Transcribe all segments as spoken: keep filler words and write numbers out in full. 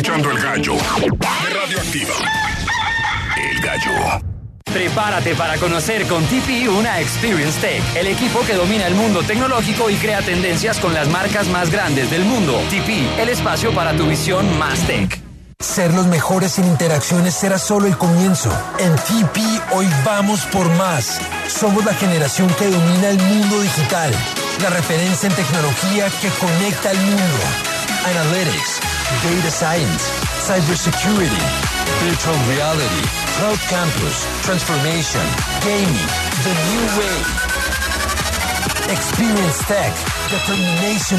escuchando El Gallo de Radioactiva. El Gallo. Prepárate para conocer con T P una Experience Tech, el equipo que domina el mundo tecnológico y crea tendencias con las marcas más grandes del mundo. T P, el espacio para tu visión más tech. Ser los mejores en interacciones será solo el comienzo. En T P hoy vamos por más. Somos la generación que domina el mundo digital, la referencia en tecnología que conecta al mundo. Analytics, Data Science, Cybersecurity, Virtual Reality, Cloud Campus, Transformation, Gaming, The New Way. Experience Tech, Determination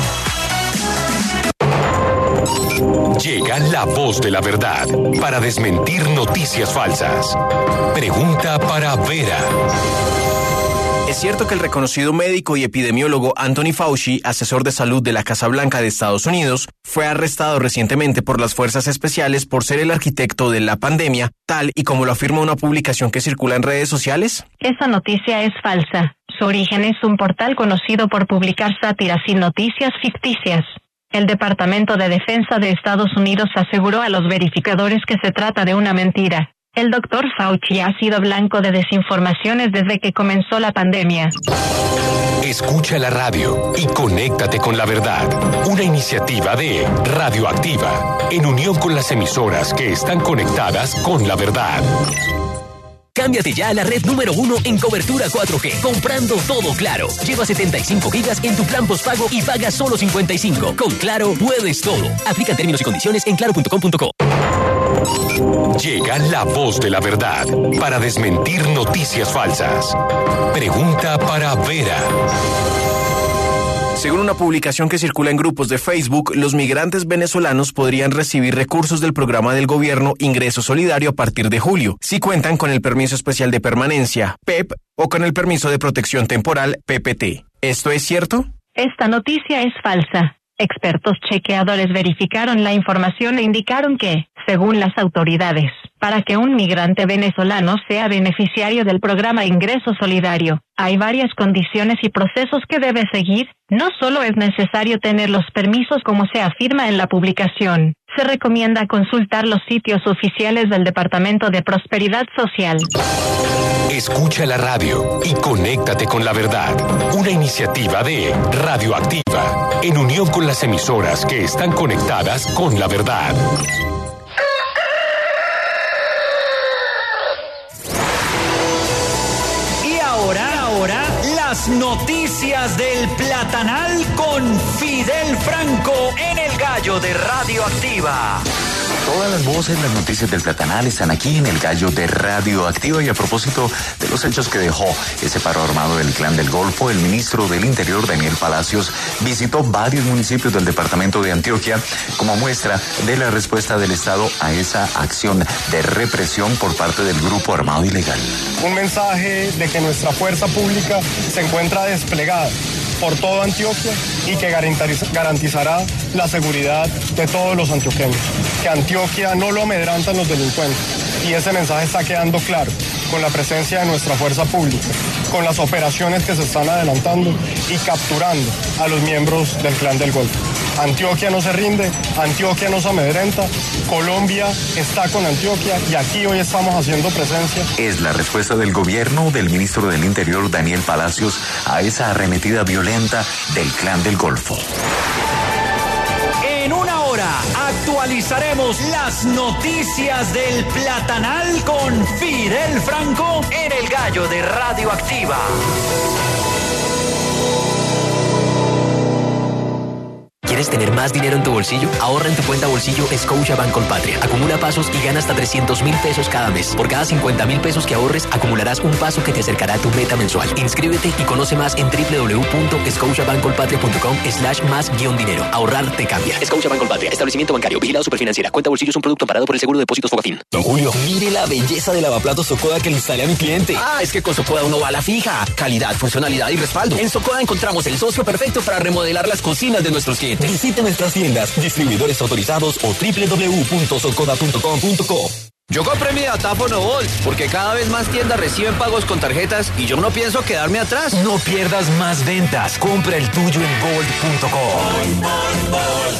Driven. Llega la voz de la verdad para desmentir noticias falsas. Pregunta para Vera. ¿Es cierto que el reconocido médico y epidemiólogo Anthony Fauci, asesor de salud de la Casa Blanca de Estados Unidos, fue arrestado recientemente por las fuerzas especiales por ser el arquitecto de la pandemia, tal y como lo afirma una publicación que circula en redes sociales? Esa noticia es falsa. Su origen es un portal conocido por publicar sátiras y noticias ficticias. El Departamento de Defensa de Estados Unidos aseguró a los verificadores que se trata de una mentira. El doctor Fauci ha sido blanco de desinformaciones desde que comenzó la pandemia. Escucha la radio y conéctate con la verdad. Una iniciativa de Radioactiva, en unión con las emisoras que están conectadas con la verdad. Cámbiate ya a la red número uno en cobertura cuatro G, comprando todo Claro. Lleva setenta y cinco gigas en tu plan postpago y paga solo cincuenta y cinco. Con Claro puedes todo. Aplica términos y condiciones en claro punto com punto co. Llega la voz de la verdad para desmentir noticias falsas. Pregunta para Vera. Según una publicación que circula en grupos de Facebook, los migrantes venezolanos podrían recibir recursos del programa del gobierno Ingreso Solidario a partir de julio, si cuentan con el Permiso Especial de Permanencia, P E P, o con el Permiso de Protección Temporal, P P T. ¿Esto es cierto? Esta noticia es falsa. Expertos chequeadores verificaron la información e indicaron que, según las autoridades, para que un migrante venezolano sea beneficiario del programa Ingreso Solidario, hay varias condiciones y procesos que debe seguir. No solo es necesario tener los permisos como se afirma en la publicación, se recomienda consultar los sitios oficiales del Departamento de Prosperidad Social. Escucha la radio y conéctate con la verdad. Una iniciativa de Radioactiva, en unión con las emisoras que están conectadas con la verdad. Y ahora, ahora, las noticias del Platanal con Fidel Franco en El Gallo de Radioactiva. Todas las voces, las noticias del Platanal están aquí en El Gallo de Radioactiva. Y a propósito de los hechos que dejó ese paro armado del Clan del Golfo, el ministro del Interior, Daniel Palacios, visitó varios municipios del departamento de Antioquia como muestra de la respuesta del Estado a esa acción de represión por parte del grupo armado ilegal. Un mensaje de que nuestra fuerza pública se encuentra desplegada por toda Antioquia y que garantizará la seguridad de todos los antioqueños. Que Antioquia no lo amedrantan los delincuentes y ese mensaje está quedando claro con la presencia de nuestra fuerza pública, con las operaciones que se están adelantando y capturando a los miembros del Clan del Golfo. Antioquia no se rinde, Antioquia no se amedrenta, Colombia está con Antioquia y aquí hoy estamos haciendo presencia. Es la respuesta del gobierno del ministro del Interior, Daniel Palacios, a esa arremetida violenta del Clan del Golfo. En una hora actualizaremos las noticias del Platanal con Fidel Franco en El Gallo de Radioactiva. ¿Quieres tener más dinero en tu bolsillo? Ahorra en tu cuenta bolsillo Scotiabank Colpatria. Acumula pasos y gana hasta trescientos mil pesos cada mes. Por cada cincuenta mil pesos que ahorres, acumularás un paso que te acercará a tu meta mensual. Inscríbete y conoce más en doble u doble u doble u punto scotiabank colpatria punto com slash más guión dinero. Ahorrar te cambia. Scotiabank Colpatria. Establecimiento bancario. Vigilado Superfinanciera. Cuenta bolsillo es un producto amparado por el seguro de depósitos Fogafín. Don Julio, mire la belleza de lavaplatos Socoda que le instalé a mi cliente. Ah, es que con Socoda uno va a la fija. Calidad, funcionalidad y respaldo. En Socoda encontramos el socio perfecto para remodelar las cocinas de nuestros clientes. Visite nuestras tiendas, distribuidores autorizados o doble u doble u doble u punto socoda punto com punto co. Yo compré mi datáfono Volt porque cada vez más tiendas reciben pagos con tarjetas y yo no pienso quedarme atrás. No pierdas más ventas. Compra el tuyo en Volt punto com.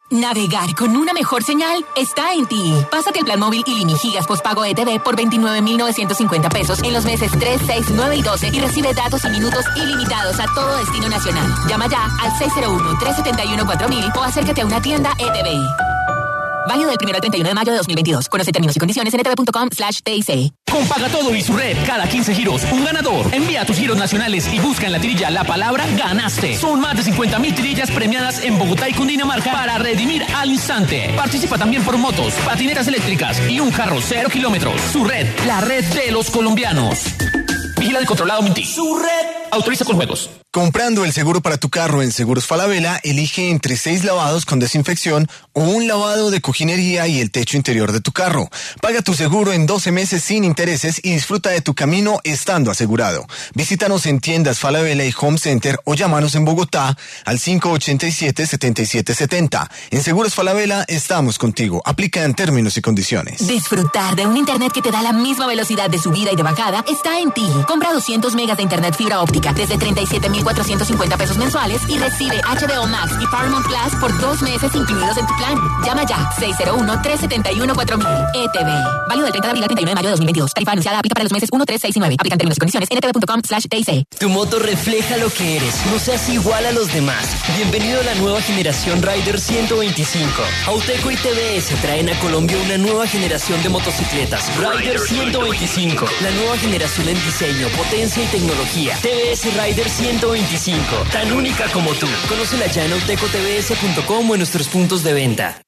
Navegar con una mejor señal está en ti. Pásate el plan móvil Ilini Gigas postpago E T V por veintinueve mil novecientos cincuenta pesos en los meses tres, seis, nueve y doce y recibe datos y minutos ilimitados a todo destino nacional. Llama ya al seis cero uno, tres siete uno, cuatro mil o acércate a una tienda E T V. Válido del primero al treinta y uno de mayo de dos mil veintidós. Conoce términos y condiciones en etv.com slash TIC. Con Pagatodo y su red, cada quince giros, un ganador. Envía tus giros nacionales y busca en la tirilla la palabra ganaste. Son más de cincuenta mil tirillas premiadas en Bogotá y Cundinamarca para redimir al instante. Participa también por motos, patinetas eléctricas y un carro cero kilómetros. Su red, la red de los colombianos. Vigila el controlado Minty. Su red. Autoriza con juegos. Comprando el seguro para tu carro en Seguros Falabella, elige entre seis lavados con desinfección o un lavado de cojinería y el techo interior de tu carro. Paga tu seguro en doce meses sin intereses y disfruta de tu camino estando asegurado. Visítanos en tiendas Falabella y Home Center o llámanos en Bogotá al cinco ochenta y siete, setenta y siete setenta. En Seguros Falabella estamos contigo. Aplica en términos y condiciones. Disfrutar de un internet que te da la misma velocidad de subida y de bajada está en ti. Compra doscientos megas de internet fibra óptica desde treinta y siete mil cuatrocientos cincuenta pesos mensuales y recibe H B O Max y Paramount Plus por dos meses incluidos en tu plan. Llama ya, seis cero uno, tres siete uno, cuatro mil. E T V. Válido del treinta de abril al treinta y uno de mayo de dos mil veintidós. Tarifa anunciada aplica para los meses uno, tres, seis y nueve. Aplican términos y condiciones en etv.com slash TIC. Tu moto refleja lo que eres. No seas igual a los demás. Bienvenido a la nueva generación Rider ciento veinticinco. Auteco y T V S traen a Colombia una nueva generación de motocicletas. Rider ciento veinticinco. La nueva generación en diseño, potencia y tecnología. T V S Rider ciento veinticinco. Tan única como tú. Conócela ya en auteco t v s punto com o en nuestros puntos de venta.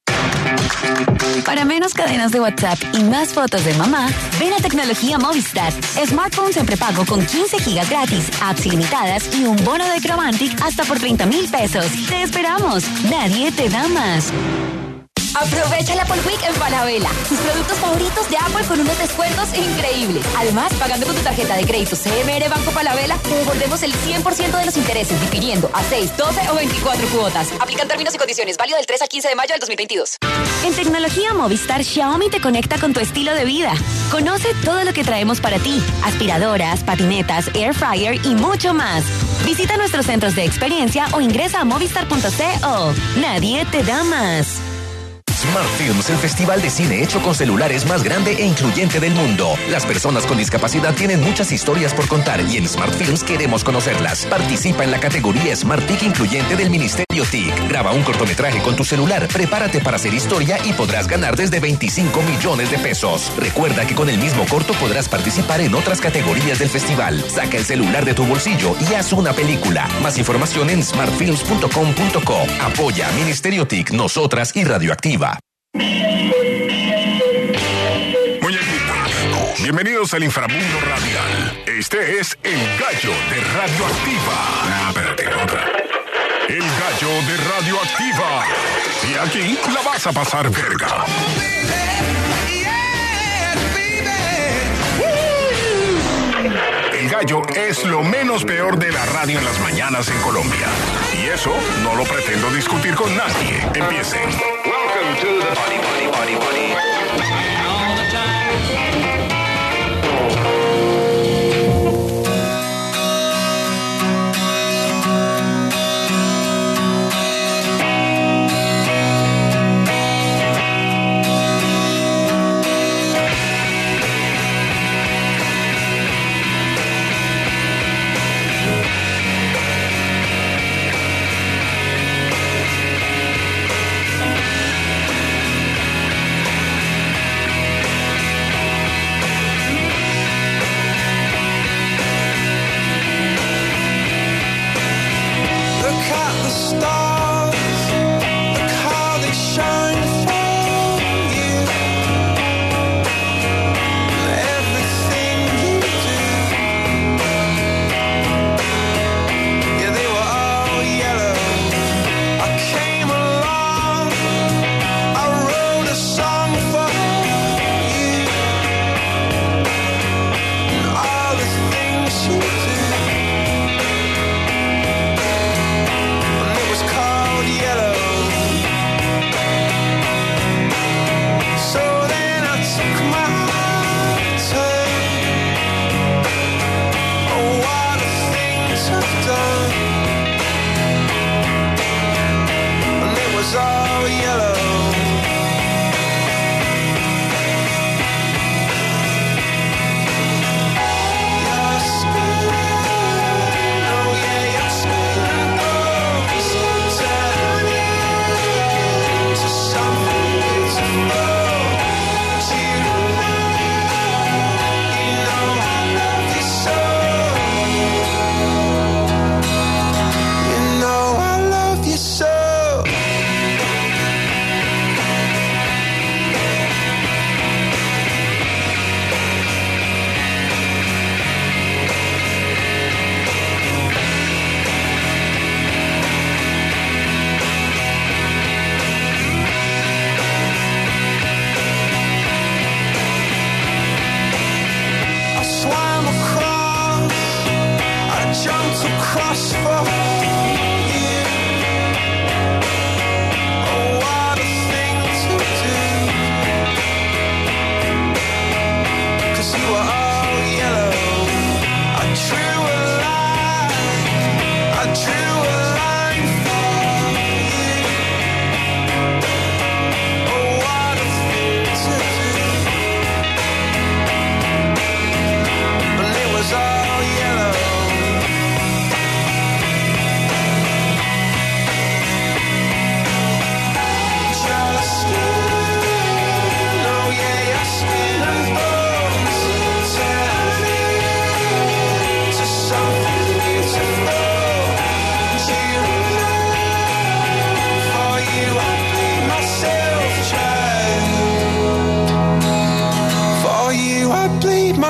Para menos cadenas de WhatsApp y más fotos de mamá, ven a Tecnología Movistar. Smartphones en prepago con quince gigas gratis, apps ilimitadas y un bono de Crovantic hasta por treinta mil pesos. ¡Te esperamos! Nadie te da más. Aprovecha la Apple Week en Falabella. Tus productos favoritos de Apple con unos descuentos increíbles. Además, pagando con tu tarjeta de crédito C M R Banco Falabella, te devolvemos el cien por ciento de los intereses, difiriendo a seis, doce o veinticuatro cuotas. Aplican términos y condiciones. Válido del tres al quince de mayo del dos mil veintidós. En Tecnología Movistar, Xiaomi te conecta con tu estilo de vida. Conoce todo lo que traemos para ti. Aspiradoras, patinetas, air fryer y mucho más. Visita nuestros centros de experiencia o ingresa a movistar punto co. Nadie te da más. Smart Films, el festival de cine hecho con celulares más grande e incluyente del mundo. Las personas con discapacidad tienen muchas historias por contar y en Smart Films queremos conocerlas. Participa en la categoría Smart T I C incluyente del Ministerio T I C. Graba un cortometraje con tu celular, prepárate para hacer historia y podrás ganar desde veinticinco millones de pesos. Recuerda que con el mismo corto podrás participar en otras categorías del festival. Saca el celular de tu bolsillo y haz una película. Más información en smart films punto com punto co. Apoya Ministerio T I C, nosotras y Radioactiva. Muñequitos, bienvenidos al inframundo radial. Este es El Gallo de Radioactiva. Ah, espérate, otra. El Gallo de Radioactiva. Y aquí la vas a pasar verga. El Gallo es lo menos peor de la radio en las mañanas en Colombia. Y eso no lo pretendo discutir con nadie. Empiecen. Welcome to the Body Body Body Body. All the time. Was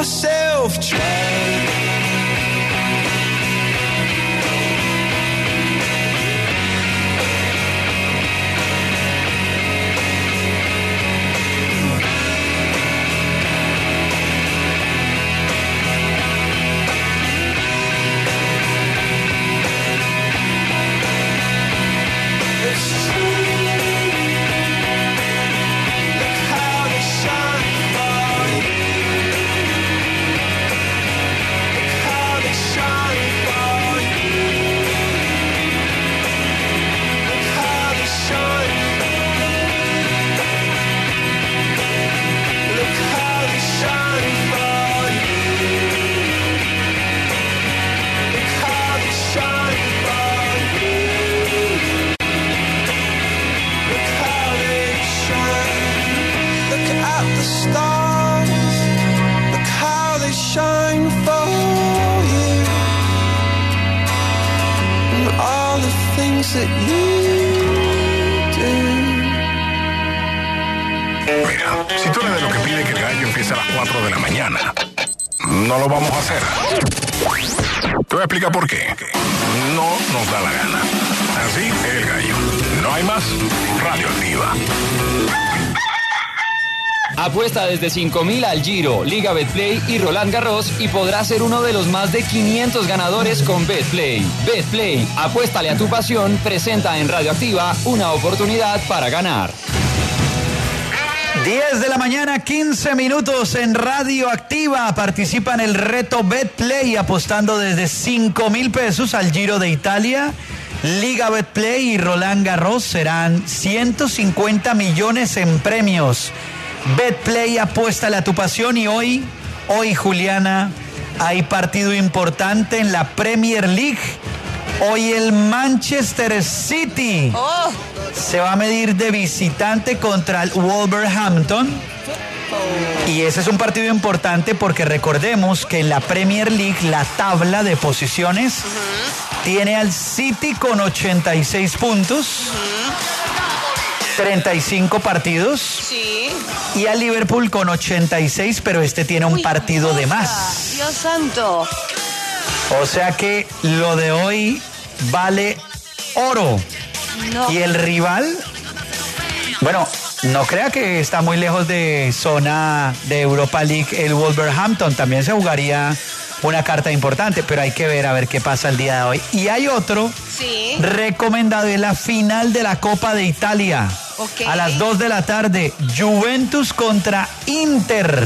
yourself try. Mira, si tú eres de lo que pide que el gallo empiece a las cuatro de la mañana, no lo vamos a hacer. Te voy a explicar por qué. No nos da la gana. Así, el gallo. No hay más. Radioactiva. Apuesta desde cinco mil al Giro, Liga Betplay y Roland Garros y podrás ser uno de los más de quinientos ganadores con Betplay. Betplay, apuéstale a tu pasión, presenta en Radioactiva una oportunidad para ganar. diez de la mañana, quince minutos en Radioactiva. Participa en el reto Betplay apostando desde cinco mil pesos al Giro de Italia. Liga Betplay y Roland Garros serán ciento cincuenta millones en premios. Betplay, apuéstale a tu pasión y hoy, hoy Juliana, hay partido importante en la Premier League. Hoy el Manchester City oh. se va a medir de visitante contra el Wolverhampton. Oh. Y ese es un partido importante porque recordemos que en la Premier League la tabla de posiciones uh-huh. tiene al City con ochenta y seis puntos. Uh-huh. treinta y cinco partidos. Sí. Y a Liverpool con ochenta y seis, pero este tiene un Uy, partido cosa. de más. Dios santo. O sea que lo de hoy vale oro. No. Y el rival, bueno, no crea que está muy lejos de zona de Europa League. El Wolverhampton también se jugaría una carta importante, pero hay que ver a ver qué pasa el día de hoy. Y hay otro sí. recomendado, es la final de la Copa de Italia. Okay. A las dos de la tarde, Juventus contra Inter.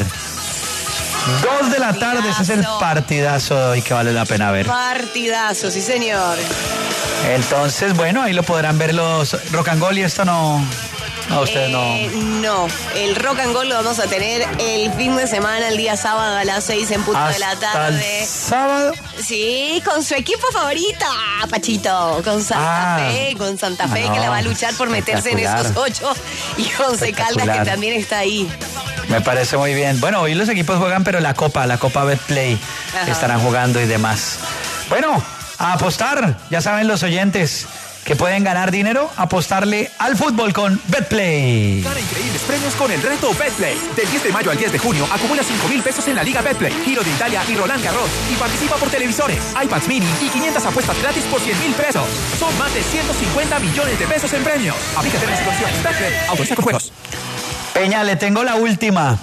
Dos de la tarde, ese es el partidazo de hoy que vale la pena ver. Partidazo, sí señor. Entonces, bueno, ahí lo podrán ver los Rock and Roll y esto no... No, ustedes eh, no. No, el Rock and Roll lo vamos a tener el fin de semana, el día sábado a las seis en punto de la tarde. ¿El sábado? Sí, con su equipo favorita, Pachito, con Santa ah, Fe, con Santa Fe, ah, no, que la va a luchar por meterse en esos ocho, y Once Caldas, que también está ahí. Me parece muy bien. Bueno, hoy los equipos juegan, pero la Copa, la Copa Betplay, Ajá. estarán jugando y demás. Bueno, a apostar, ya saben los oyentes que pueden ganar dinero, apostarle al fútbol con Betplay. Gana increíbles premios con el reto Betplay. Del diez de mayo al diez de junio, acumula cinco mil pesos en la Liga Betplay, Giro de Italia y Roland Garros. Y participa por televisores, iPads mini y quinientas apuestas gratis por cien mil pesos. Son más de ciento cincuenta millones de pesos en premios. Aplícate en las situaciones. Betplay, autoriza con juegos. Peña, le tengo la última.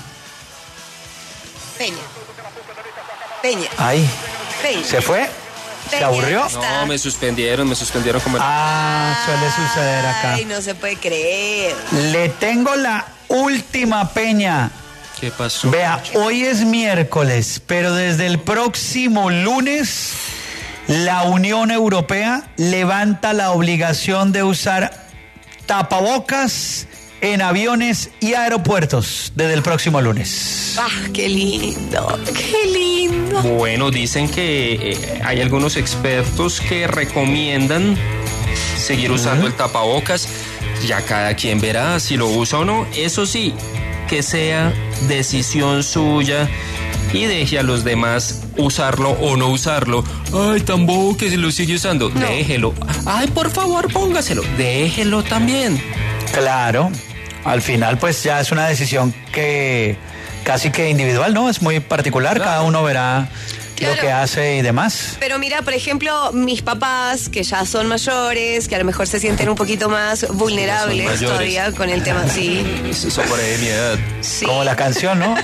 Peña. Peña. Ahí. Peña. ¿Se fue? ¿Se aburrió? No, me suspendieron, me suspendieron como... Ah, suele suceder acá. Ay, no se puede creer. Le tengo la última, Peña. ¿Qué pasó? Vea, hoy es miércoles, pero desde el próximo lunes la Unión Europea levanta la obligación de usar tapabocas en aviones y aeropuertos desde el próximo lunes. ¡Ah, qué lindo! ¡Qué lindo! Bueno, dicen que eh, hay algunos expertos que recomiendan seguir usando uh-huh. el tapabocas. Ya cada quien verá si lo usa o no. Eso sí, que sea decisión suya y deje a los demás usarlo o no usarlo. Ay, tan bobo que se lo sigue usando. No. Déjelo. Ay, por favor, póngaselo. Déjelo también. Claro. Al final, pues ya es una decisión que casi que individual, ¿no? Es muy particular, cada uno verá Claro. lo que hace y demás. Pero mira, por ejemplo, mis papás, que ya son mayores, que a lo mejor se sienten un poquito más vulnerables mayores. todavía con el tema, sí. Son por ahí de mi edad. Sí. Como la canción, ¿no?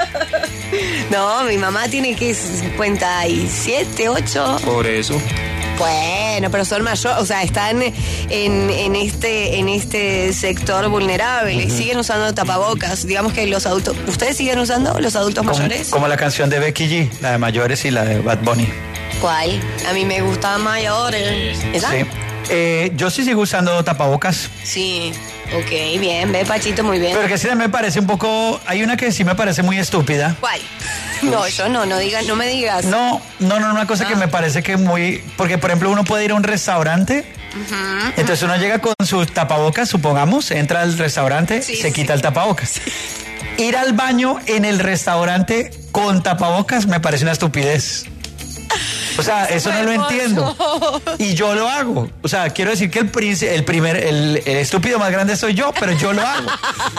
No, mi mamá tiene que cincuenta y siete, ocho. Por eso. Bueno, pero son mayores, o sea, están en, en este en este sector vulnerable y Ujú. siguen usando tapabocas. Digamos que los adultos, ¿ustedes siguen usando los adultos Como, mayores? como la canción de Becky G, la de mayores y la de Bad Bunny. ¿Cuál? A mí me gusta mayores. ¿Esa? Sí. Eh, yo sí sigo usando tapabocas. Sí. Ok, bien, ve Pachito, muy bien. Pero que sí me parece un poco... Hay una que sí me parece muy estúpida. ¿Cuál? No, yo no, no digas, no me digas. No, no, no, una cosa que me parece que muy... Porque, por ejemplo, uno puede ir a un restaurante, Ujú. entonces uno llega con su tapabocas, supongamos, entra al restaurante, Sí, se sí. quita el tapabocas. Ir al baño en el restaurante con tapabocas me parece una estupidez. O sea, eso no lo entiendo. Y yo lo hago. O sea, quiero decir que el, príncipe, el primer, el, el estúpido más grande soy yo, pero yo lo hago.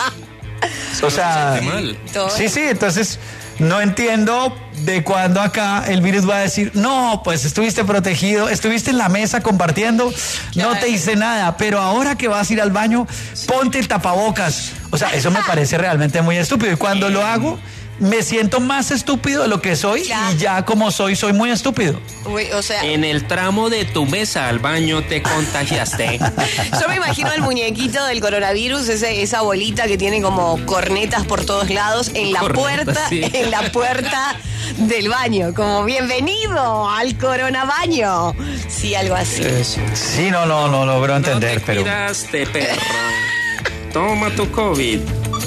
O sea, sí, sí, entonces no entiendo de cuándo acá el virus va a decir, no, pues estuviste protegido, estuviste en la mesa compartiendo, no te hice nada, pero ahora que vas a ir al baño, ponte el tapabocas. O sea, eso me parece realmente muy estúpido. Y cuando lo hago, me siento más estúpido de lo que soy y ya como soy, soy muy estúpido. Uy, o sea, En el tramo de tu mesa al baño te contagiaste. yo me imagino al muñequito del coronavirus, ese, esa bolita que tiene como cornetas por todos lados en la Cornetas, puerta, sí. en la puerta del baño, como bienvenido al coronabaño. Sí, algo así. Sí, no, no, no logro entender, pero... Cuidaste, perro. Toma tu COVID.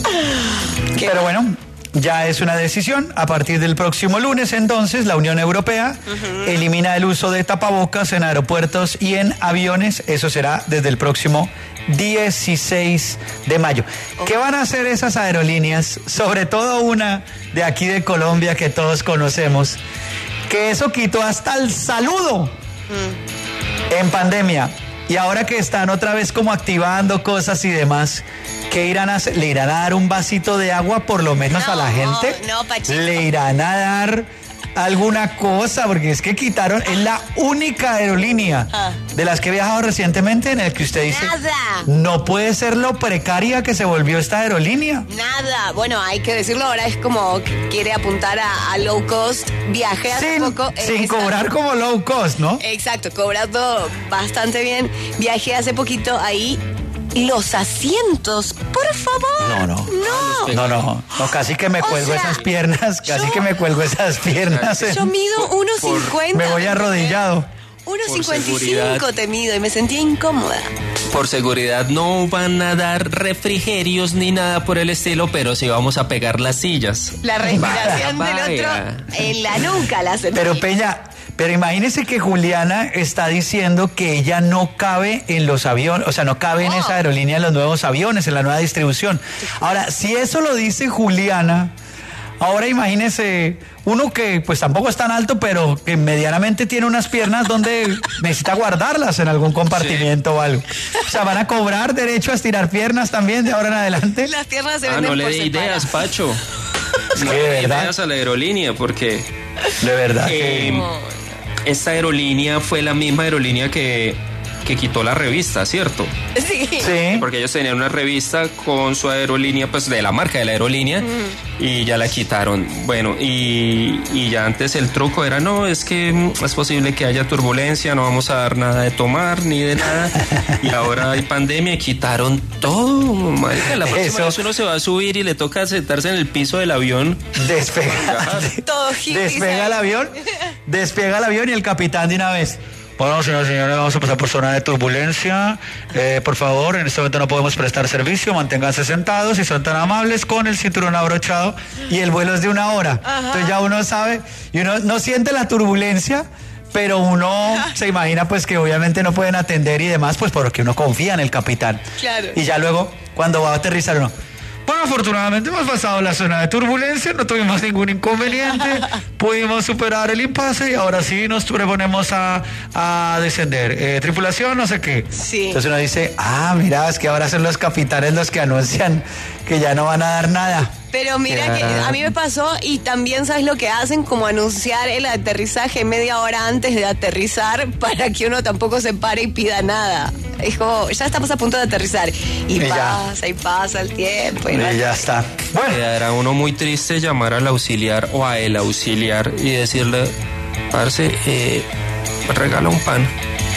Pero bueno, ya es una decisión. A partir del próximo lunes, entonces, la Unión Europea elimina el uso de tapabocas en aeropuertos y en aviones. Eso será desde el próximo dieciséis de mayo. ¿Qué van a hacer esas aerolíneas? Sobre todo una de aquí de Colombia que todos conocemos, que eso quitó hasta el saludo en pandemia. Y ahora que están otra vez como activando cosas y demás, ¿qué irán a hacer? ¿Le irán a dar un vasito de agua por lo menos a la gente? No, Pachito. ¿Le irán a dar alguna cosa? Porque es que quitaron, es la única aerolínea Ah. de las que he viajado recientemente en el que usted dice, Nada. no puede ser lo precaria que se volvió esta aerolínea. Nada, bueno, hay que decirlo ahora, es como que quiere apuntar a, a low cost. Viajé hace Sin, poco. en sin esa- cobrar como low cost, ¿no? Exacto, cobrando bastante bien. Viajé hace poquito ahí. Los asientos, por favor. No, no. No. No, no, no, casi que me O cuelgo sea, esas piernas, casi que me cuelgo esas piernas. Yo mido uno cincuenta. Me voy arrodillado. uno Por cincuenta y cinco seguridad. te mido y me sentía incómoda. Por seguridad no van a dar refrigerios ni nada por el estilo, pero sí vamos a pegar las sillas. La respiración Vaya, del vaya. otro en la nuca la sentí. Pero Peña, pero imagínese que Juliana está diciendo que ella no cabe en los aviones, o sea, no cabe en esa aerolínea en los nuevos aviones, en la nueva distribución. Ahora, si eso lo dice Juliana, ahora imagínese uno que pues tampoco es tan alto, pero que medianamente tiene unas piernas donde necesita guardarlas en algún compartimiento o algo. O sea, van a cobrar derecho a estirar piernas también de ahora en adelante. Las piernas se Ah, venden no le por dé separado. ideas, Pacho. Sí, No de le dé verdad. ideas a la aerolínea, porque De verdad. eh, que- esta aerolínea fue la misma aerolínea que, que quitó la revista, ¿cierto? Sí. Sí. Porque ellos tenían una revista con su aerolínea, pues de la marca de la aerolínea, y ya la quitaron. Bueno, y, y ya antes el truco era, no, es que mm, es posible que haya turbulencia, no vamos a dar nada de tomar ni de nada. Y ahora hay pandemia y quitaron todo, marica. La próxima Eso. vez uno se va a subir y le toca sentarse en el piso del avión. Despega, Todo hippies despega el ahí. avión, despega el avión y el capitán de una vez. Bueno, señores y señores, vamos a pasar por zona de turbulencia. Eh, por favor, en este momento no podemos prestar servicio. Manténganse sentados y son tan amables con el cinturón abrochado. Y el vuelo es de una hora. Ajá. Entonces ya uno sabe y uno no siente la turbulencia, pero uno se imagina pues que obviamente no pueden atender y demás, pues porque uno confía en el capitán. Claro. Y ya luego, cuando va a aterrizar uno, bueno, afortunadamente hemos pasado la zona de turbulencia, no tuvimos ningún inconveniente, pudimos superar el impasse y ahora sí nos preponemos a, a descender. Eh, tripulación, no sé qué. Sí. Entonces uno dice, ah, mira, es que ahora son los capitanes los que anuncian que ya no van a dar nada. Pero mira que a mí me pasó y también sabes lo que hacen, como anunciar el aterrizaje media hora antes de aterrizar para que uno tampoco se pare y pida nada. Es como, ya estamos a punto de aterrizar. Y, Y pasa, ya. y pasa el tiempo. Y Y no- ya está. Quedará uno muy triste llamar al auxiliar o a el auxiliar y decirle, parce, eh, regala un pan.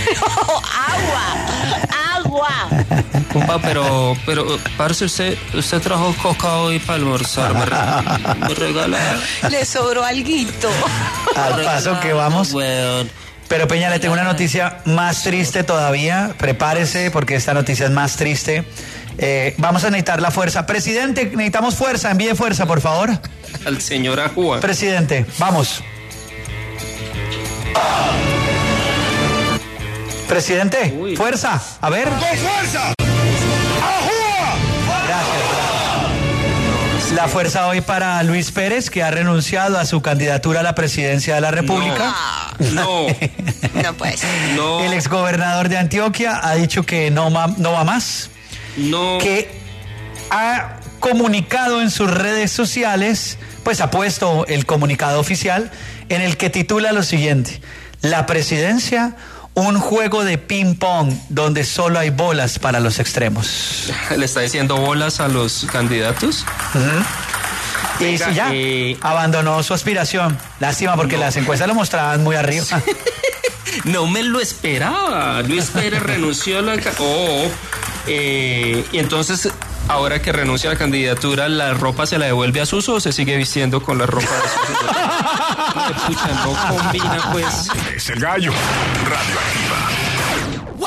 ¡Agua! ¡Agua! Compa, pero, pero, parce, usted, usted trajo coca hoy para almorzar, me, re- me regala. Le sobró alguito. Al paso que vamos. Pero Peña, le tengo una noticia más triste todavía. Prepárese porque esta noticia es más triste. Eh, vamos a necesitar la fuerza. Presidente, necesitamos fuerza. Envíe fuerza, por favor. Al señor Ajúa. Presidente, vamos. Presidente, fuerza. A ver. ¡Con fuerza! La fuerza hoy para Luis Pérez, que ha renunciado a su candidatura a la presidencia de la República. No. No puede ser. No. El exgobernador de Antioquia ha dicho que no, ma- no va más. No. Que ha comunicado en sus redes sociales, pues ha puesto el comunicado oficial en el que titula lo siguiente: la presidencia, un juego de ping pong donde solo hay bolas para los extremos. ¿Le está diciendo bolas a los candidatos? Y Venga, sí, ya eh, abandonó su aspiración. Lástima porque las encuestas lo mostraban muy arriba. No me lo esperaba. Luis Pérez renunció a la... ca- Oh, eh, y entonces, ahora que renuncia a la candidatura, ¿la ropa se la devuelve a Suso o se sigue vistiendo con la ropa de Suso? Ay, pucha, no combina, pues. Es el gallo. Radioactiva.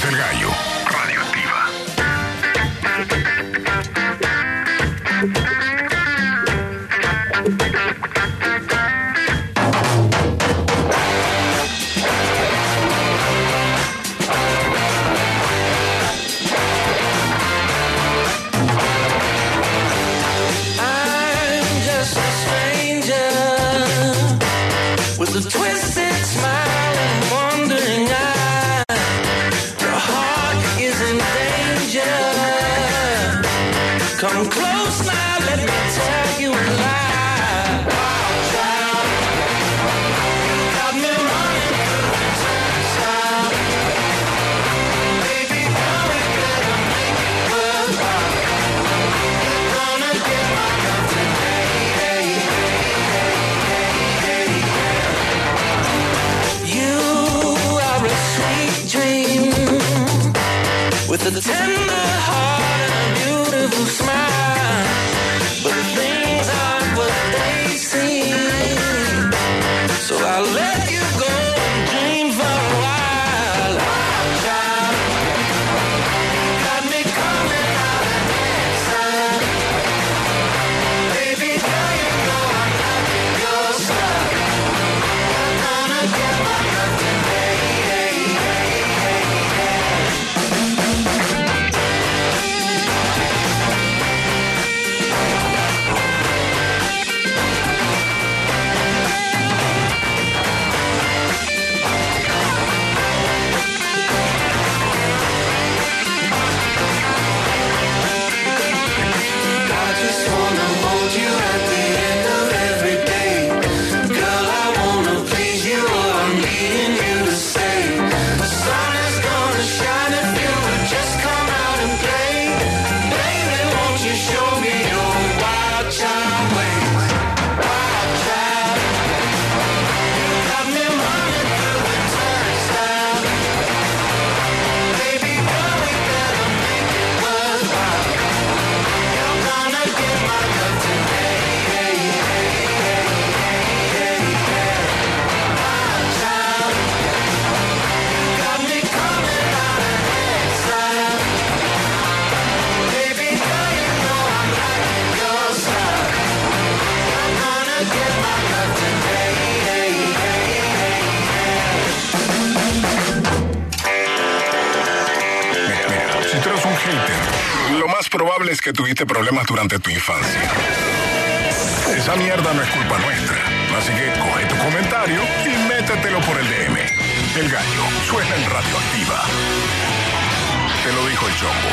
es El Gallo. Radioactiva. With a twisted smile and wandering eye, your heart is in danger. Come close now, let me tell you a lie. Wild child, got me running through the turnstile. Baby, girl, we better make it worthwhile. You're gonna get my love today. Hey, hey, hey, hey, hey. You are a sweet dream with a tender heart and a beautiful smile, but things aren't what they seem. So I'll let you go and dream for a while. Wild child, got me coming out of inside. Baby girl, you know I'm loving your style. You're gonna get my love today. Hey, hey, hey, hey. I just wanna hold you at the end of every day. Girl, I wanna please you, or I'm needing you to stay. The sun is gonna shine if you would just come out and play. Baby, won't you show me your wild child ways? Wild child, got me running through the turnstile. Baby girl, we better make it worthwhile. You're gonna get my love today. Hey, hey, hey, hey, hey. Wild child, got me coming out of inside. Baby girl, you know I'm liking your style. You're gonna get my love today. Hey, hey, Mira, mira, si tú eres un hater, lo más probable es que tuviste problemas durante tu infancia. Esa mierda no es culpa nuestra. Así que coge tu comentario y métetelo por el D M. El Gallo suena en Radioactiva. Te lo dijo el Chombo.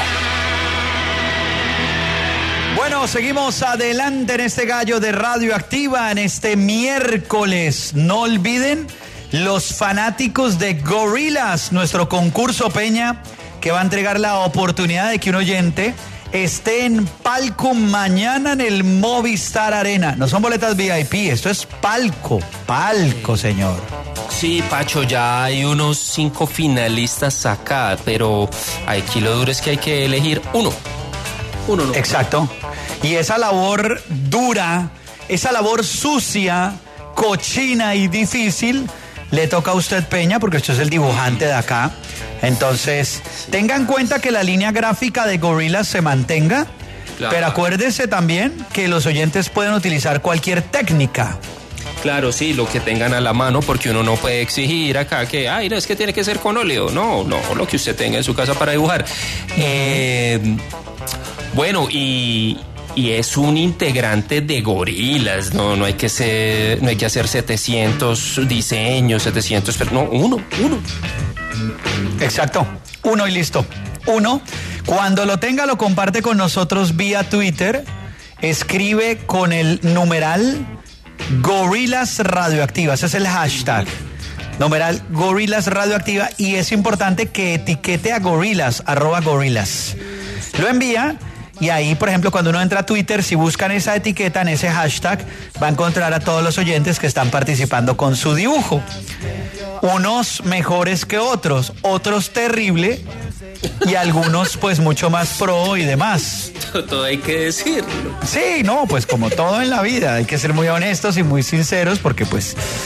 Bueno, seguimos adelante en este Gallo de Radioactiva en este miércoles. No olviden los fanáticos de Gorillaz, nuestro concurso Peña, que va a entregar la oportunidad de que un oyente esté en palco mañana en el Movistar Arena. No son boletas V I P, esto es palco, palco, señor. Sí, Pacho, ya hay unos cinco finalistas acá, pero aquí lo duro es que hay que elegir uno. Uno no. Exacto. Y esa labor dura, esa labor sucia, cochina y difícil, le toca a usted, Peña, porque usted es el dibujante de acá. Entonces, tenga en cuenta que la línea gráfica de Gorillaz se mantenga, claro. Pero acuérdese también que los oyentes pueden utilizar cualquier técnica. Claro, sí, lo que tengan a la mano, porque uno no puede exigir acá que, ay, no, es que tiene que ser con óleo. No, no, lo que usted tenga en su casa para dibujar. Eh, bueno, y... Y es un integrante de Gorillaz, no, no hay que ser, no hay que hacer setecientos diseños, setecientos, pero no, uno, uno. Exacto, uno y listo. Uno, cuando lo tenga lo comparte con nosotros vía Twitter, escribe con el numeral Gorillaz Radioactiva, ese es el hashtag. Numeral Gorillaz Radioactiva, y es importante que etiquete a Gorillaz, arroba Gorillaz. Lo envía. Y ahí, por ejemplo, cuando uno entra a Twitter, si buscan esa etiqueta en ese hashtag, va a encontrar a todos los oyentes que están participando con su dibujo. Unos mejores que otros, otros terrible y algunos pues mucho más pro y demás. Todo hay que decirlo. Sí, no, pues como todo en la vida, hay que ser muy honestos y muy sinceros porque pues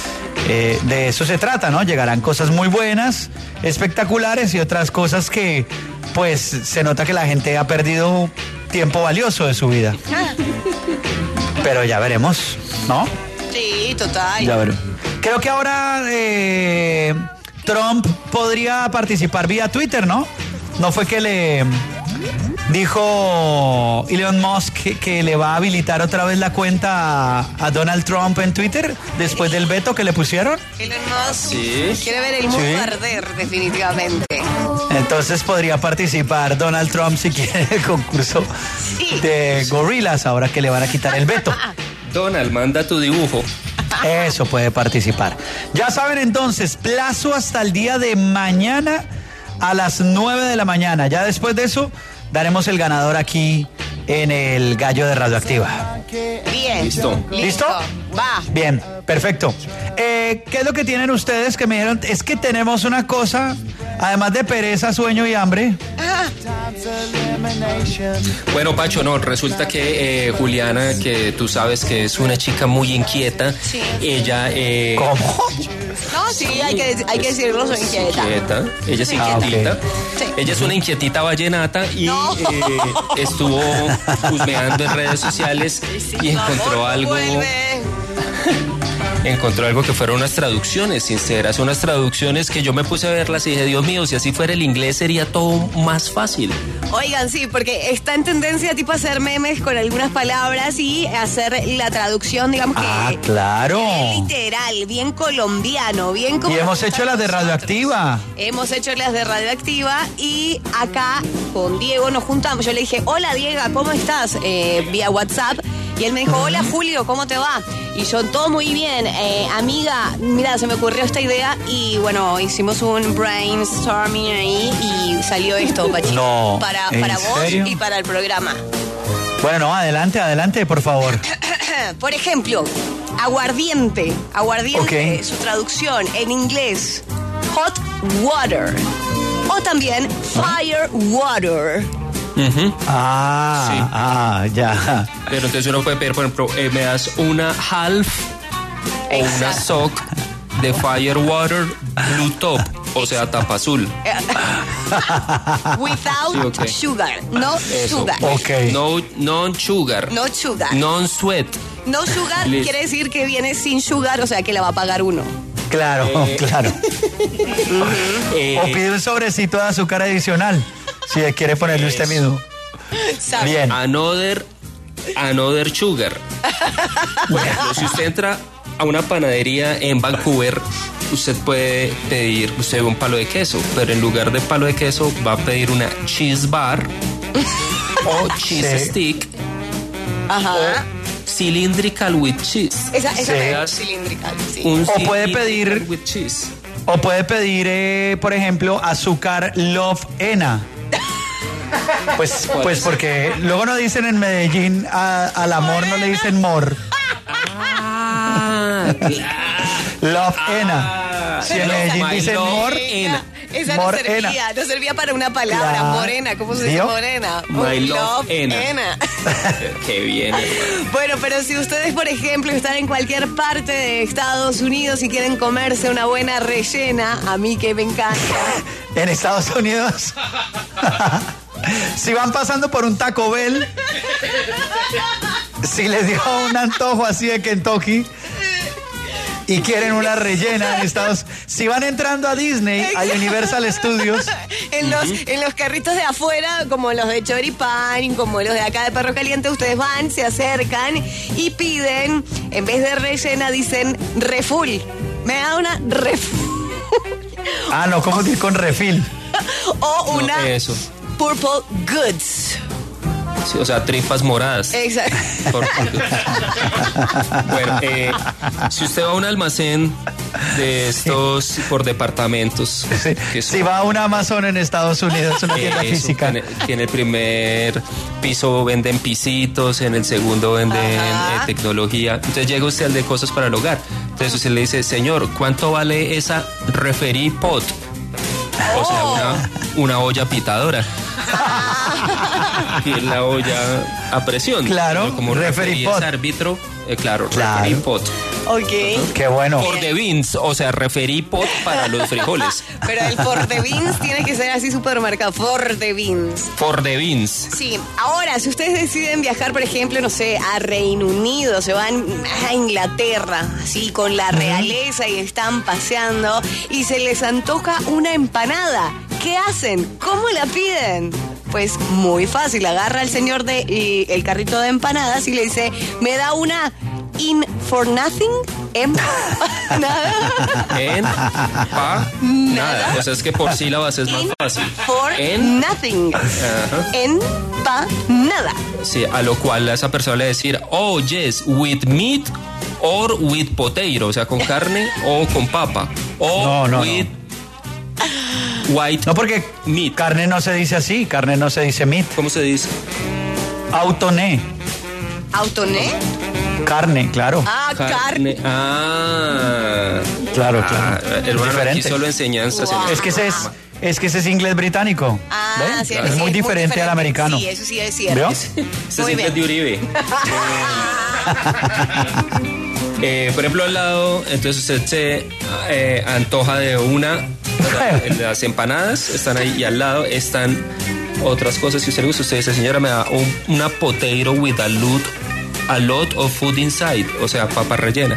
eh, de eso se trata, ¿no? Llegarán cosas muy buenas, espectaculares y otras cosas que pues se nota que la gente ha perdido tiempo valioso de su vida. Pero ya veremos, ¿no? Sí, total. Ya veremos. Creo que ahora eh, Trump podría participar vía Twitter, ¿no? No fue que le dijo Elon Musk que, que le va a habilitar otra vez la cuenta a, a Donald Trump en Twitter después del veto que le pusieron. Elon Musk Sí. quiere ver el mundo Sí. arder, definitivamente. Entonces podría participar Donald Trump si quiere en el concurso de gorilas ahora que le van a quitar el veto. Donald, manda tu dibujo. Eso puede participar. Ya saben entonces, plazo hasta el día de mañana a las nueve de la mañana. Ya después de eso daremos el ganador aquí en el Gallo de Radioactiva. Bien. Listo. ¿Listo? Va. Bien, perfecto. Eh, ¿Qué es lo que tienen ustedes que me dijeron? Es que tenemos una cosa, además de pereza, sueño y hambre. Bueno, Pacho, no, resulta que eh, Juliana, que tú sabes que es una chica muy inquieta, Sí. ella... Eh, ¿Cómo? No, sí, hay que, hay que decirlo, soy inquieta. Inquieta, ella es Sí. inquietita. Sí. Ella es una inquietita vallenata y eh, estuvo husmeando en redes sociales y encontró algo. Encontró algo que fueron unas traducciones sinceras, unas traducciones que yo me puse a verlas y dije, Dios mío, si así fuera el inglés sería todo más fácil. Oigan, sí, porque está en tendencia tipo hacer memes con algunas palabras y hacer la traducción, digamos que Ah, claro. literal, bien colombiano, bien como... Y hemos hecho las de Radioactiva. Hemos hecho las de Radioactiva y acá con Diego nos juntamos. Yo le dije, hola Diego, ¿cómo estás? Eh, vía WhatsApp. Y él me dijo, hola Julio, ¿cómo te va? Y yo, todo muy bien. Eh, amiga, mira, se me ocurrió esta idea y bueno, hicimos un brainstorming ahí y salió esto, Pachito. No, para ¿en para vos serio? y para el programa. Bueno, adelante, adelante, por favor. Por ejemplo, aguardiente. Aguardiente, Ok. su traducción en inglés, hot water. O también fire water. Ah, ah, ya. Pero entonces uno puede pedir, por ejemplo, eh, me das una half o una sock de Firewater Blue Top, o sea, tapa azul. Without Sí, ok. sugar. No Eso. sugar. No, non sugar. No sugar. Non sweat. No sugar Listo. quiere decir que viene sin sugar, o sea que la va a pagar uno. Claro, Eh. claro. Eh, O pide un sobrecito de azúcar adicional, si quiere ponerle usted mismo. Bien. Another, another sugar. Por ejemplo, si usted entra a una panadería en Vancouver, usted puede pedir usted un palo de queso, pero en lugar de palo de queso va a pedir una cheese bar o cheese Sí. stick Ajá. o cylindrical with cheese. Esa, esa Sí. es cilíndrica. Sí. Un O puede cylindrical pedir, with cheese. o puede pedir, eh, por ejemplo, azúcar Love Ena. Pues, pues porque luego no dicen en Medellín a- al amor no le dicen mor. Love Ena. Si en Medellín My dicen love mor, Ena. Esa no Morena. servía, no servía para una palabra, Claro. morena, ¿cómo se dice ¿Vio? morena? My love Love Ena. Ena. Qué bien, hermano. Bueno, pero si ustedes, por ejemplo, están en cualquier parte de Estados Unidos y quieren comerse una buena rellena, a mí que me encanta. en Estados Unidos. Si van pasando por un Taco Bell, si les dio un antojo así de Kentucky y quieren una rellena en Estados, si van entrando a Disney, a Universal Studios, En los, en los carritos de afuera, como los de Choripán, como los de acá de Perro Caliente, ustedes van, se acercan y piden, en vez de rellena, dicen refull. Me da una refull. ah no, ¿cómo decir con refil? O una No, eso. purple goods. Sí, o sea, tripas moradas. Exacto. Por- bueno, eh, si usted va a un almacén de estos por departamentos, que son- Si va a un Amazon en Estados Unidos, una tienda Eso, física. que en, que en el primer piso venden pisitos, en el segundo venden eh, tecnología. Entonces llega usted al de cosas para el hogar. Entonces usted le dice, señor, ¿cuánto vale esa referee pot? O sea, una, una olla pitadora. Y es la olla a presión. Claro, Como referee referee es pot. árbitro, eh, claro, Claro. referee pot. Ok. Qué bueno. For the beans, o sea, referí pot para los frijoles. Pero el for the beans tiene que ser así supermercado. For the beans. For the beans. Sí. Ahora, si ustedes deciden viajar, por ejemplo, no sé, a Reino Unido, se van a Inglaterra, así con la realeza y están paseando y se les antoja una empanada. ¿Qué hacen? ¿Cómo la piden? Pues muy fácil, agarra al señor de y el carrito de empanadas y le dice, me da una in for nothing, em nada. En pa nada. O sea, es que por sílabas es más In fácil. For En nothing. Ajá. En pa nada. Sí, a lo cual a esa persona le decir, oh yes, with meat or with potato, o sea, con carne o con papa. O No, no, with white No, porque meat. carne no se dice así, carne no se dice meat. ¿Cómo se dice? Autoné, ¿Autoné? carne, claro. Ah, carne. Ah. Claro, claro. Ah, hermano, aquí Diferente. solo enseñanzas. Wow. en Es que ese es, es que ese es inglés británico. Ah, ¿Ve? sí, Es sí, muy diferente al americano. Sí, eso sí es cierto. ¿Vio? Este es Muy inglés bien. de Uribe. Eh, por ejemplo, al lado, entonces usted se eh, antoja de una, de las empanadas están ahí y al lado están otras cosas. Si usted le gusta, usted dice, señora, me da un- una potato with a lot, a lot of food inside, o sea, papa rellena.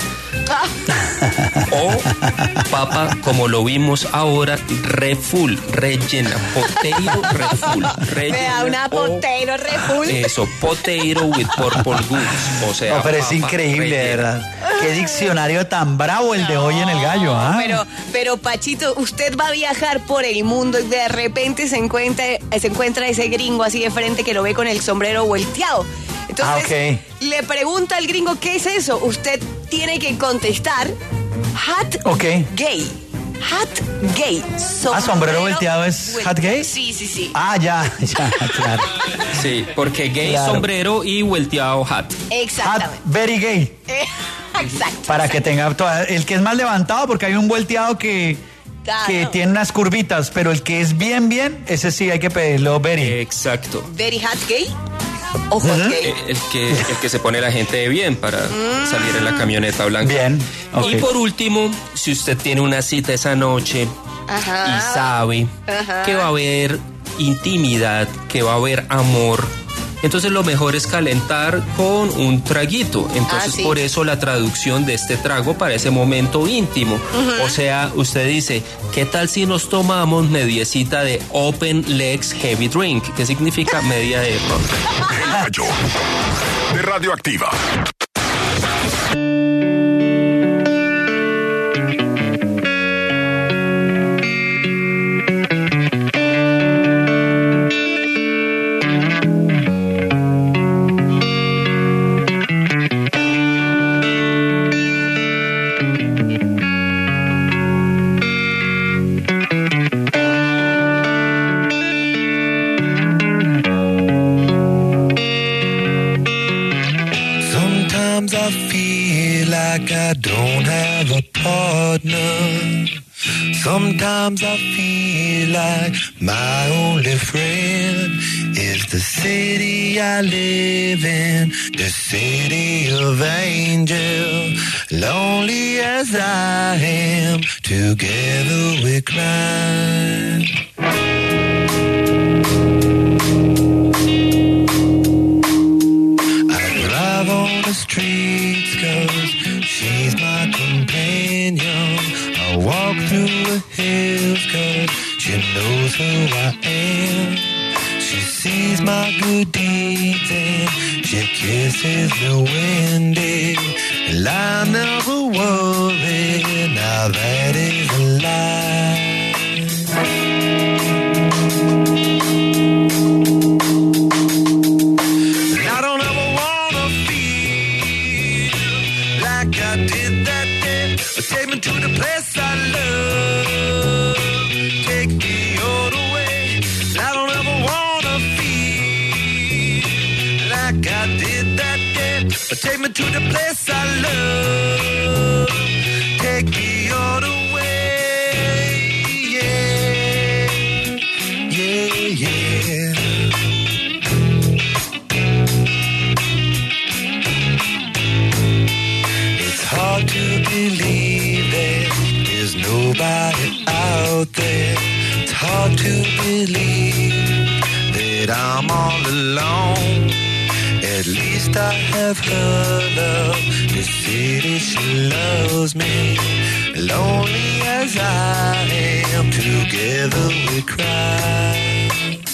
O papa, como lo vimos ahora, re full, rellena, potato re full, rellena. Me da una o- potato re full. Eso, potato with purple goods, o sea, No, pero es papa increíble, de rellena. verdad. Qué diccionario tan bravo el de hoy en el gallo, ¿ah? Pero, pero Pachito, usted va a viajar por el mundo y de repente se encuentra, se encuentra ese gringo así de frente que lo ve con el sombrero volteado. Entonces, Ah, le pregunta al gringo, ¿qué es eso? Usted tiene que contestar, hat Ok. gay. Hat gay. Ah, sombrero volteado es vuel- hat gay. Sí, sí, sí. Ah, ya, ya, claro. Sí, porque gay Claro. sombrero y volteado hat. Hat, Exactamente. very gay. Eh, Exacto. Para que tenga toda, el que es más levantado, porque hay un volteado que, Claro. que tiene unas curvitas, pero el que es bien, bien, ese sí hay que pedirlo very. Exacto. Very hat gay. O hot Ujú. gay. Eh, El que, el que se pone la gente de bien para salir en la camioneta blanca. Bien, ok. Y por último, si usted tiene una cita esa noche Ajá. y sabe Ajá. que va a haber intimidad, que va a haber amor, entonces lo mejor es calentar con un traguito. Entonces Ah, sí. por eso la traducción de este trago para ese momento íntimo. Ujú. O sea, usted dice, ¿qué tal si nos tomamos mediecita de Open Legs Heavy Drink? ¿Qué significa media de ron? El gallo de Radioactiva. Sometimes I feel like I don't have a partner. Sometimes I feel like my only friend is the city I live in, the city of angel. Lonely as I am, together we climb. I drive on the streets 'cause she's my companion. I walk through the hills 'cause she knows who I am. She sees my good deeds and she kisses the windy. And I never worry, now that is a lie. And I don't ever wanna feel like I did that day. Take me to the place I love. Take me all the way. And I don't ever wanna feel like I did that day. Take me to the place I love. Take me all the way. Yeah, yeah, yeah. It's hard to hard to believe that I'm all alone. At least I have her love to say that she loves me. Lonely as I am, together we cry.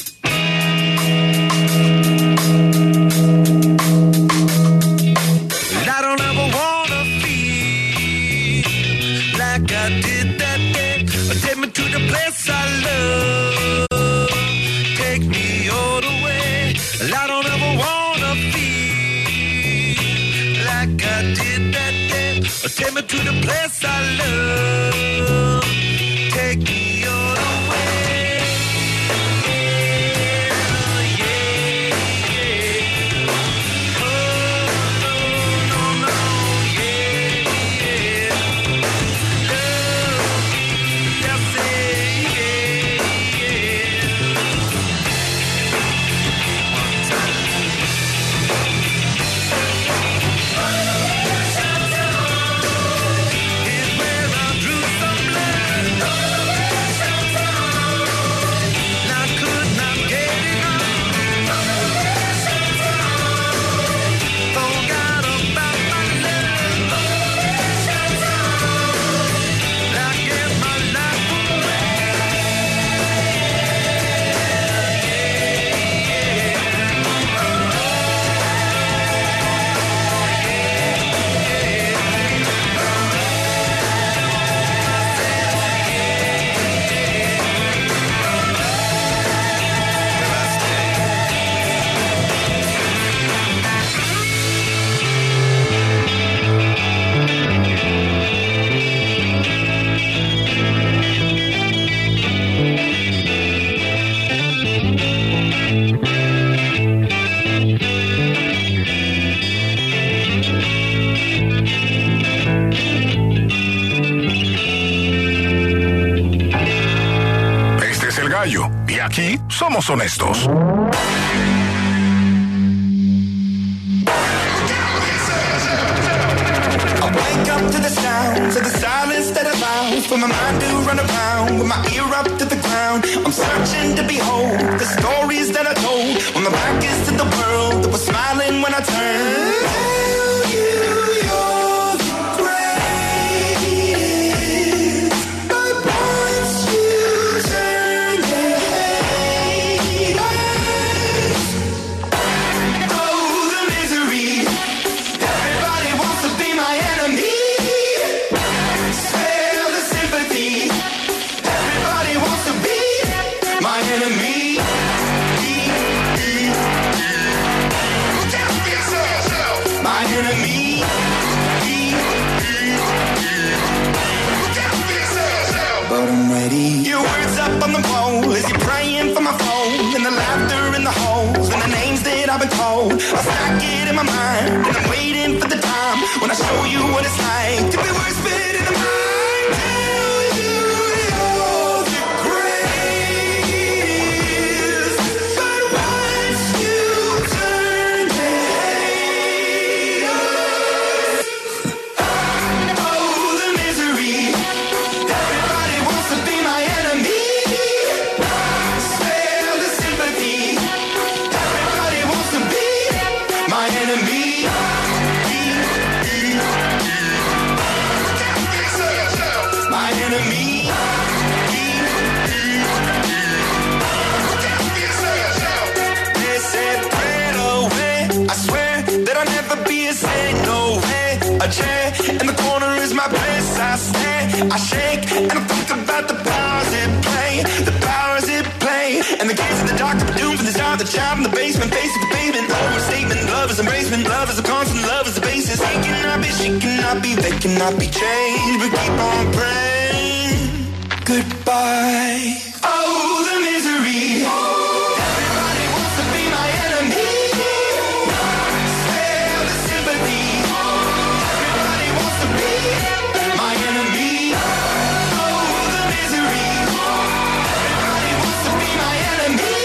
And I don't ever wanna feel like I did that day. Take me to the place I love. Take me all the way. And I don't ever wanna feel like I did that day. Take me to the place I love. Take me all the way. Yeah, yeah. Oh, no, no, no, yeah, yeah. Love me, I say, yeah, yeah. One time. Here's where I drew some blood. And I could not get enough. Forgot about my love. And I gave my life away. Este es El Gallo, y aquí somos honestos. I wake up to the sounds of the silence that allows for my mind to run around with my ear up to the ground. I'm searching to behold the stories that I told when my back is to the world that was smiling when I turned. Tell you you're the greatest, but once you turn the haters, oh the misery. Everybody wants to be my enemy. Spare the sympathy. Everybody wants to be my enemy. Look out for yourself. My enemy. Look out for yourself. But I'm ready. Your words up on the pole as you're praying for my phone. And the laughter in the holes and the names that I've been told. I stack it in my mind and I'm waiting for the time when I show you what it's like to be worse fit in the mind. Tell you you're the greatest, but once you turn the haters, oh the misery. Everybody wants to be my enemy. Spare the sympathy. Everybody wants to be my enemy. My enemy. They said pray away. I swear that I'll never be a saint. No way. A chair in the corner is my place. I stay, I shake, and I think about the powers it play. The powers it play. And the kids in the dark are doomed for the start. The child in the basement, face at the pavement. Love is statement, love is embracement. Love is a constant, love is the basis. He cannot be, she cannot be, they cannot be changed. But keep on praying. Goodbye. Oh, the misery. Everybody wants to be my enemy. Spare the sympathy. Everybody wants to be my enemy. Oh, the misery. Everybody wants to be my enemy.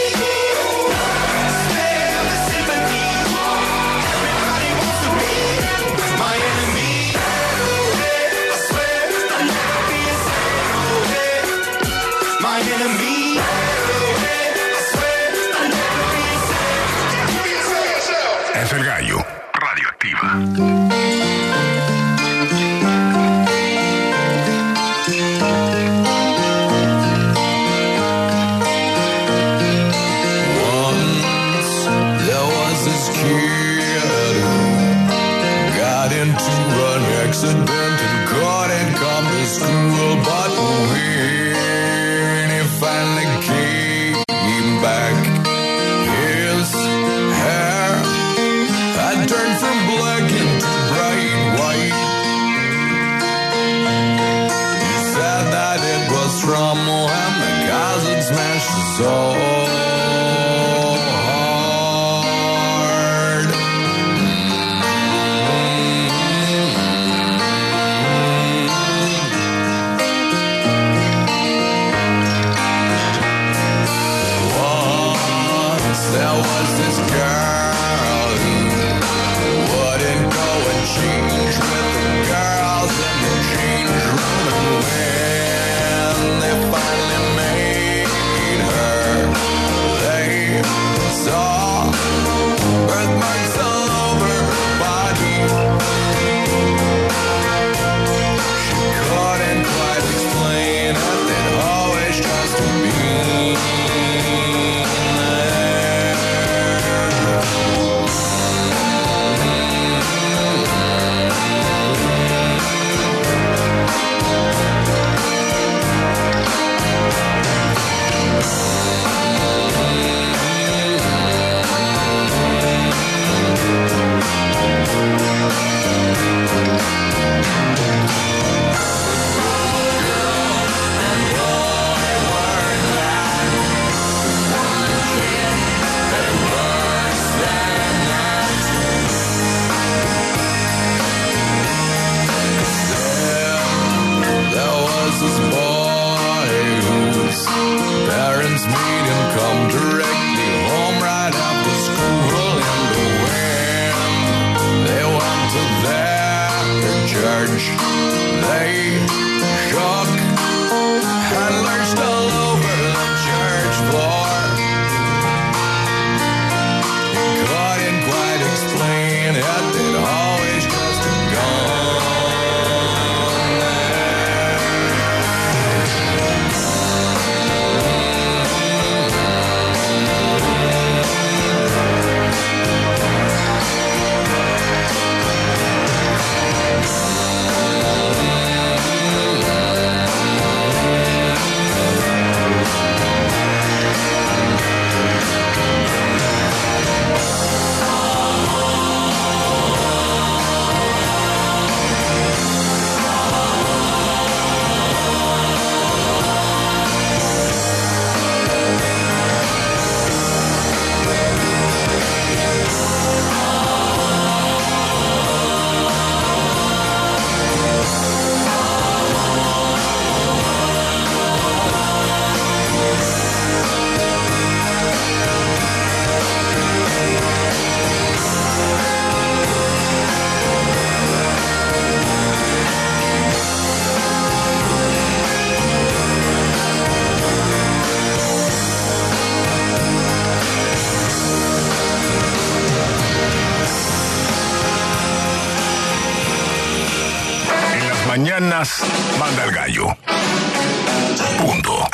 Spare the sympathy. Everybody wants to be my enemy. I swear I'll never be a saint. My enemy. Es el gallo. Radioactiva. Accident and couldn't come to school, but when he finally came back, his hair had turned from black into bright white. He said that it was from him because it smashed his soul. Mañanas manda el gallo. Punto.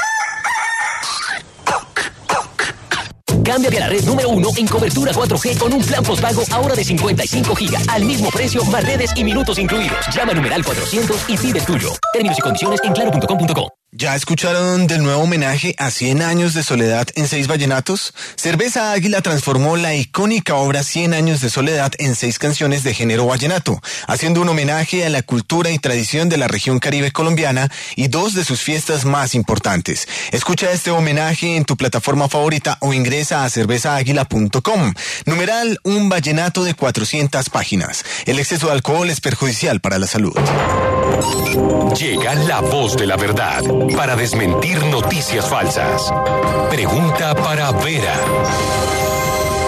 Cámbiate a la red número uno en cobertura cuatro G con un plan postpago ahora de cincuenta y cinco gigas. Al mismo precio, más redes y minutos incluidos. Llama a numeral cuatrocientos y pide el tuyo. Términos y condiciones en claro punto com punto co. ¿Ya escucharon del nuevo homenaje a cien años de soledad en seis vallenatos? Cerveza Águila transformó la icónica obra cien años de soledad en seis canciones de género vallenato, haciendo un homenaje a la cultura y tradición de la región caribe colombiana y dos de sus fiestas más importantes. Escucha este homenaje en tu plataforma favorita o ingresa a cerveza águila punto com. Numeral un vallenato de cuatrocientas páginas. El exceso de alcohol es perjudicial para la salud. Llega la voz de la verdad para desmentir noticias falsas. Pregunta para Vera.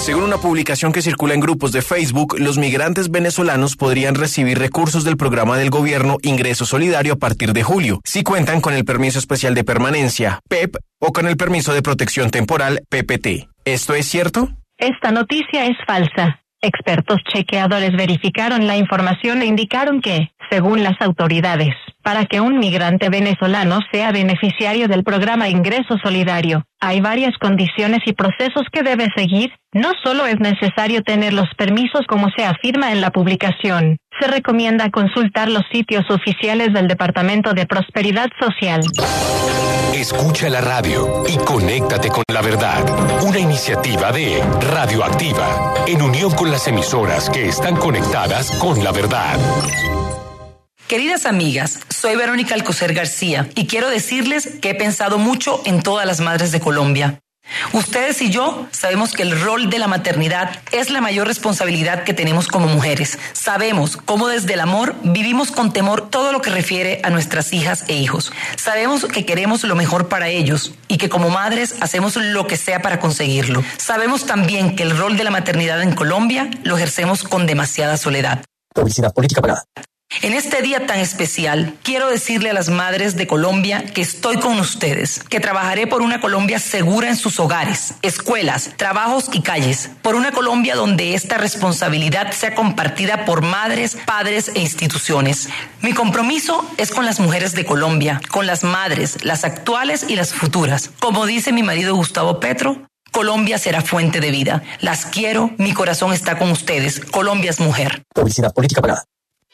Según una publicación que circula en grupos de Facebook, los migrantes venezolanos podrían recibir recursos del programa del gobierno Ingreso Solidario a partir de julio, si cuentan con el permiso especial de permanencia, P E P, o con el permiso de protección temporal, P P T. ¿Esto es cierto? Esta noticia es falsa. Expertos chequeadores verificaron la información e indicaron que, según las autoridades, para que un migrante venezolano sea beneficiario del programa Ingreso Solidario, hay varias condiciones y procesos que debe seguir. No solo es necesario tener los permisos como se afirma en la publicación, se recomienda consultar los sitios oficiales del Departamento de Prosperidad Social. Escucha la radio y conéctate con la verdad. Una iniciativa de Radioactiva, en unión con las emisoras que están conectadas con la verdad. Queridas amigas, soy Verónica Alcocer García y quiero decirles que he pensado mucho en todas las madres de Colombia. Ustedes y yo sabemos que el rol de la maternidad es la mayor responsabilidad que tenemos como mujeres. Sabemos cómo desde el amor vivimos con temor todo lo que refiere a nuestras hijas e hijos. Sabemos que queremos lo mejor para ellos y que como madres hacemos lo que sea para conseguirlo. Sabemos también que el rol de la maternidad en Colombia lo ejercemos con demasiada soledad. Publicidad política pagada. En este día tan especial, quiero decirle a las madres de Colombia que estoy con ustedes, que trabajaré por una Colombia segura en sus hogares, escuelas, trabajos y calles, por una Colombia donde esta responsabilidad sea compartida por madres, padres e instituciones. Mi compromiso es con las mujeres de Colombia, con las madres, las actuales y las futuras. Como dice mi marido Gustavo Petro, Colombia será fuente de vida. Las quiero, mi corazón está con ustedes. Colombia es mujer. Publicidad política pagada.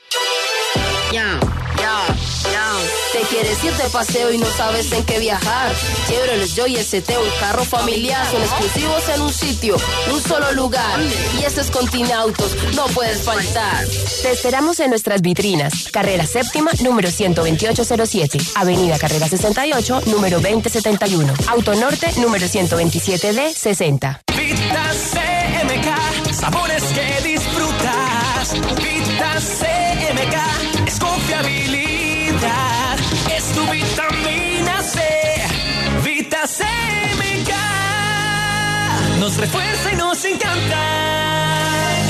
Ya, ya, ya. Te quieres ir de paseo y no sabes en qué viajar. Chevrolet Joy S T, un carro familiar. Son exclusivos en un sitio, un solo lugar. Y este es Continautos, no puedes faltar. Te esperamos en nuestras vitrinas. Carrera Séptima, número ciento veintiocho cero siete. Avenida Carrera sesenta y ocho, número veinte setenta y uno. Auto Norte, número ciento veintisiete D sesenta. Vita C M K, sabores que disfrutas. Vita C M K, es confiabilidad, es tu vitamina C. Vita C M K, nos refuerza y nos encanta.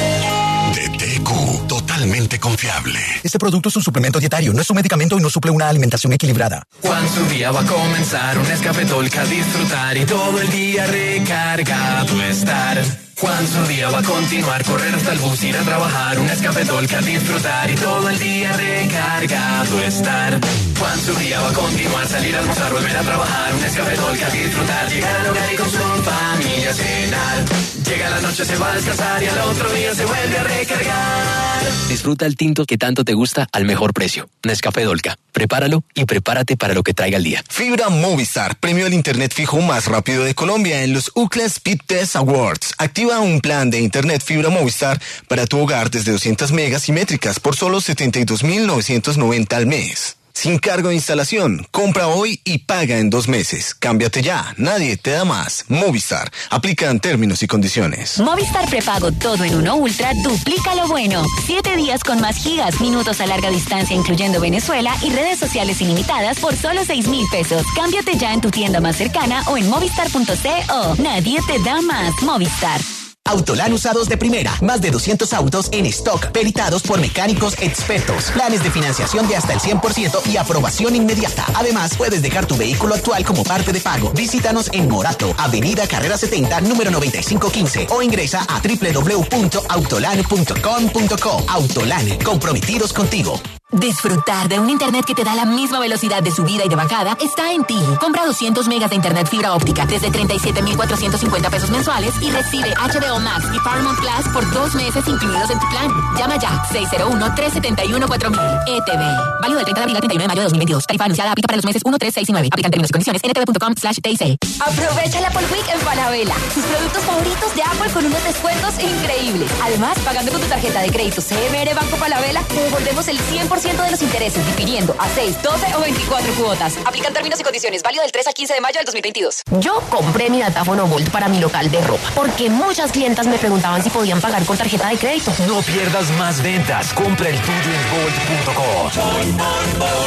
De T Q, totalmente confiable. Este producto es un suplemento dietario, no es un medicamento y no suple una alimentación equilibrada. Cuando su día va a comenzar, un Nescafé Dolca a disfrutar y todo el día recargado estar. Cuando su día va a continuar, correr hasta el bus, ir a trabajar, un Nescafé Dolca a disfrutar y todo el día recargado estar. Cuando su día va a continuar, salir a almorzar, volver a trabajar, un Nescafé Dolca a disfrutar, llegar al hogar y con su familia cenar. Llega la noche, se va a descansar y al otro día se vuelve a recargar. Disfruta el tinto que tanto te gusta al mejor precio. Nescafé Dolca. Prepáralo y prepárate para lo que traiga el día. Fibra Movistar, premio al internet fijo más rápido de Colombia en los U C L A Speed Test Awards. Activa un plan de internet fibra Movistar para tu hogar desde doscientas megas simétricas por solo setenta y dos mil novecientos noventa al mes. Sin cargo de instalación, compra hoy y paga en dos meses. Cámbiate ya, nadie te da más. Movistar, aplican términos y condiciones. Movistar prepago todo en uno Ultra duplica lo bueno. Siete días con más gigas, minutos a larga distancia incluyendo Venezuela y redes sociales ilimitadas por solo seis mil pesos. Cámbiate ya en tu tienda más cercana o en movistar punto co. Nadie te da más. Movistar. Autolan usados de primera, más de doscientos autos en stock, peritados por mecánicos expertos, planes de financiación de hasta el cien por ciento y aprobación inmediata. Además, puedes dejar tu vehículo actual como parte de pago. Visítanos en Morato, Avenida Carrera setenta, número noventa y cinco quince o ingresa a doble u doble u doble u punto autolan punto com punto co. Autolan, comprometidos contigo. Disfrutar de un internet que te da la misma velocidad de subida y de bajada está en Tigo. Compra doscientos megas de internet fibra óptica desde treinta y siete mil cuatrocientos cincuenta pesos mensuales y recibe H B O Max y Paramount Plus por dos meses incluidos en tu plan. Llama ya seis cero uno, tres siete uno, cuatro mil. E T V. Válido del treinta de abril al treinta y uno de mayo de dos mil veintidós. Tarifa anunciada aplica para los meses uno, tres, seis y nueve. Aplican términos y condiciones en e t v punto com slash t i c. Aprovecha la Apple Week en Falabella. Tus productos favoritos de Apple con unos descuentos increíbles. Además, pagando con tu tarjeta de crédito C M R Banco Falabella, te devolvemos el cien por ciento de los intereses, difiriendo a seis, doce o veinticuatro cuotas. Aplican términos y condiciones. Válido del tres al quince de mayo del dos mil veintidós. Yo compré mi datáfono Volt para mi local de ropa, porque muchas clientas me preguntaban si podían pagar con tarjeta de crédito. No pierdas más ventas. Compra el tuyo en Volt punto com.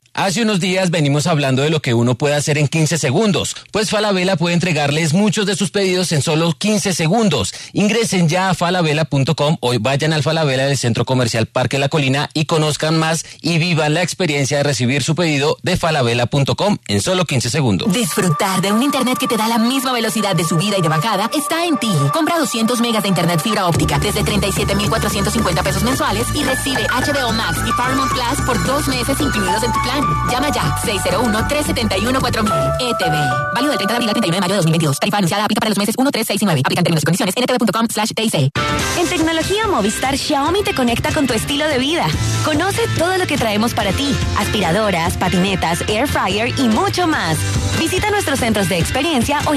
Hace unos días venimos hablando de lo que uno puede hacer en quince segundos, pues Falabella puede entregarles muchos de sus pedidos en solo quince segundos. Ingresen ya a falabella punto com o vayan al Falabella del Centro Comercial Parque La Colina y conozcan más y vivan la experiencia de recibir su pedido de falabella punto com en solo quince segundos. Disfrutar de un internet que te da la misma velocidad de subida y de bajada está en Tigo. Compra doscientos megas de internet fibra óptica desde treinta y siete mil cuatrocientos cincuenta pesos mensuales y recibe H B O Max y Paramount Plus por dos meses incluidos en tu plan. Llama ya, seis cero uno, tres siete uno, cuatro mil. E T V. Válido del treinta de abril al treinta y uno de mayo de dos mil veintidós. Tarifa anunciada aplica para los meses uno, tres, seis y nueve. Aplican términos y condiciones en e t v punto com slash t i c. En tecnología Movistar, Xiaomi te conecta con tu estilo de vida. Conoce todo lo que traemos para ti. Aspiradoras, patinetas, air fryer y mucho más. Visita nuestros centros de experiencia o